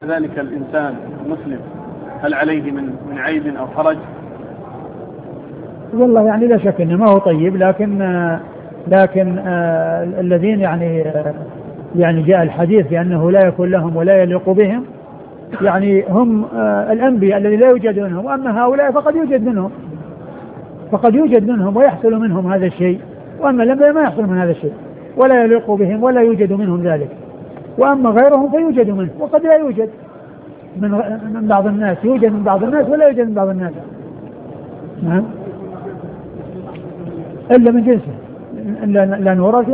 ذلك الإنسان المسلم هل عليه من عيب أو حرج؟ والله يعني لا شك انه ما هو طيب، لكن الذين يعني جاء الحديث بأنه لا يكون لهم ولا يليق بهم، يعني هم الأنبياء الذي لا يوجد منهم، وأما هؤلاء فقد يوجد منهم ويحصل منهم هذا الشيء، وأما الأنبياء ما يحصل من هذا الشيء ولا يليق بهم ولا يوجد منهم ذلك، وأما غيرهم فيوجد منه وقد لا يوجد من بعض الناس، يوجد من بعض الناس ولا يوجد من بعض الناس. نعم، إلا من جنسه، لا نورث